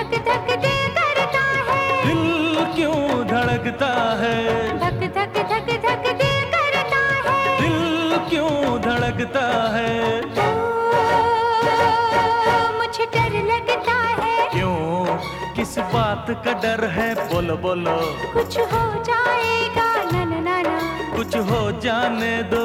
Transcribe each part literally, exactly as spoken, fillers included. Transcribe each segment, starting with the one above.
धक धक दिल करता है, दिल क्यों धड़कता है, धक धक धक धक दिल करता है, दिल क्यों धड़कता है, ओ, मुझे डर लगता है, क्यों किस बात का डर है, बोलो बोलो कुछ हो जाएगा ना ना ना ना, कुछ हो जाने दो।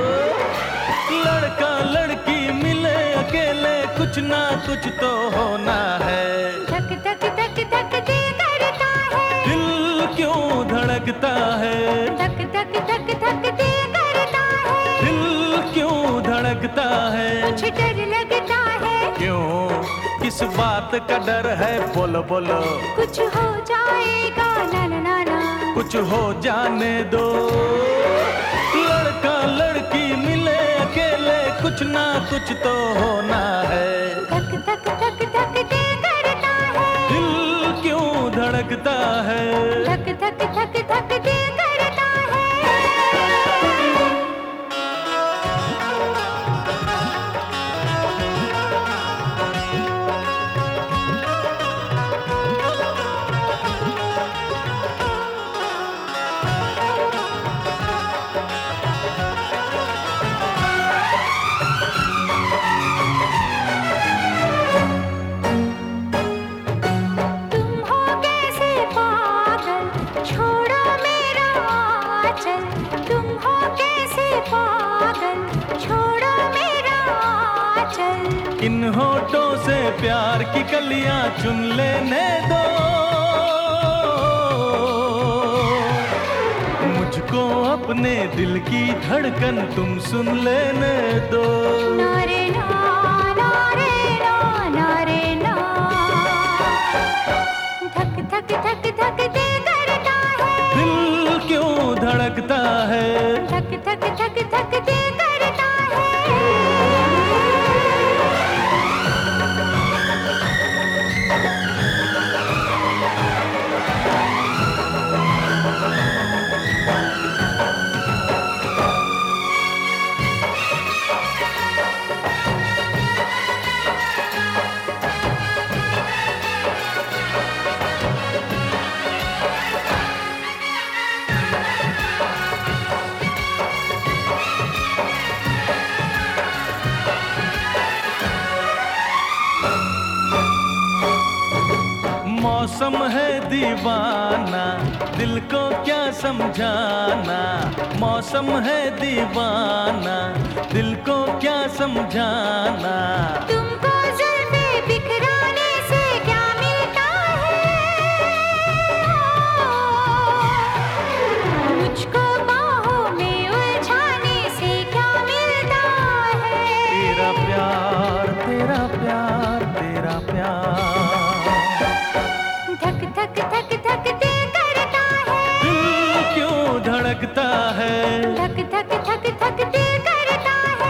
लड़का लड़की मिले अकेले, कुछ ना कुछ तो होना है। धक धक धक धक दिल करता है, दिल क्यों धड़कता है, धक धक धक धक दिल करता है, दिल क्यों धड़कता है, मुझे डर लगता है, क्यों किस बात का डर है, बोलो बोलो कुछ हो जाएगा ना ना ना ना, कुछ हो जाने दो। लड़का लड़की मिले अकेले, कुछ ना कुछ तो होना है। धक धक धक धक दिल करता है, दिल क्यों धड़कता है, धक धक धक धक दिल करता है। तुम हो कैसे पागल, छोड़ो मेरा आंचल, तुम हो कैसे पागल, छोड़ो मेरा आंचल, इन होठों से प्यार की कलियां चुन लेने दो, मुझको अपने दिल की धड़कन तुम सुन लेने दो। नारे ना नारे ना नारे ना, धक धक धक धक दिल करता है, दिल क्यों धड़कता है, धक धक धक धक दिल करता है। मौसम है दीवाना, दिल को क्या समझाना, मौसम है दीवाना, दिल को क्या समझाना। तुमको जुल्फे बिखराने से क्या मिलता है, मुझको बाहों में उलझाने से क्या मिलता है। तेरा प्यार तेरा प्यार तेरा प्यार, धक धक धक धक दिल करता है, दिल क्यों धड़कता है, धक धक धक धक दिल करता है।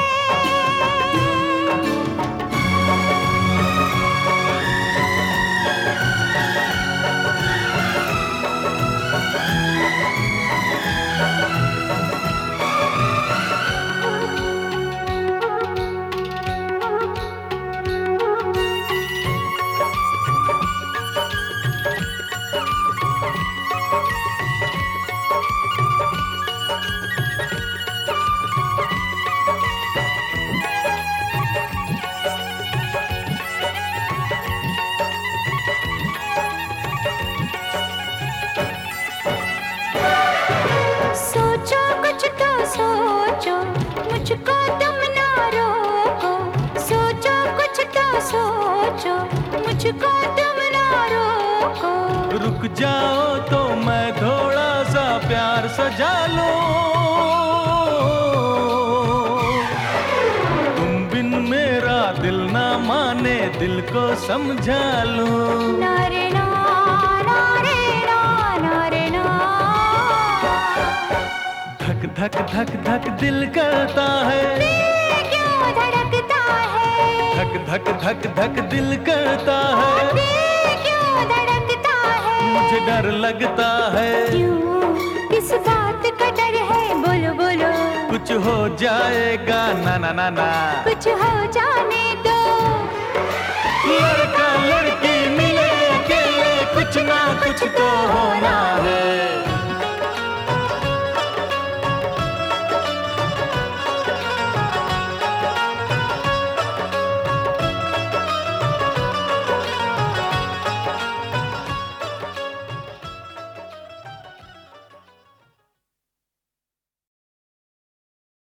सोचो कुछ तो सोचो, मुझको तुम ना रोको, सोचो कुछ तो सोचो, मुझको तुम ना रोको। रुक जाओ तो मैं थोड़ा सा प्यार सजा लूं, तुम बिन मेरा दिल ना माने, दिल को समझा लूं। नारे ना नारे ना नारे ना, धक धक धक धक दिल करता है, दिल क्यों धड़कता है, धक धक धक धक दिल करता है, दिल क्यों धड़कता है। मुझे डर लगता है, क्यों किस बात का डर है, बोलो बोलो कुछ हो जाएगा ना ना ना ना। कुछ हो जाने दो। लड़का लड़की मिले कुछ ना कुछ तो होना है।